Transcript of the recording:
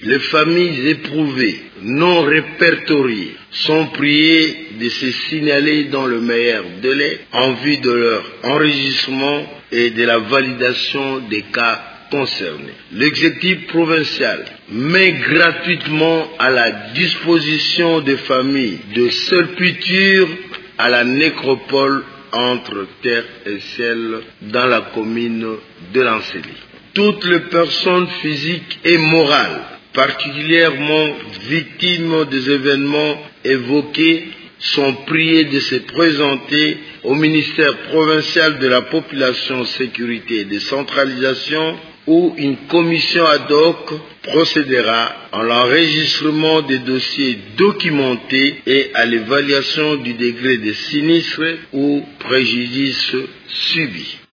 Les familles éprouvées, non répertoriées, sont priées de se signaler dans le meilleur délai en vue de leur enregistrement et de la validation des cas concernés. L'exécutif provincial met gratuitement à la disposition des familles de sépulture à la nécropole entre terre et ciel dans la commune de Lancélie. Toutes les personnes physiques et morales, particulièrement victimes des événements évoqués, sont priées de se présenter au ministère provincial de la population, sécurité et décentralisation, où une commission ad hoc procédera à l'enregistrement des dossiers documentés et à l'évaluation du degré de sinistre ou préjudice subi.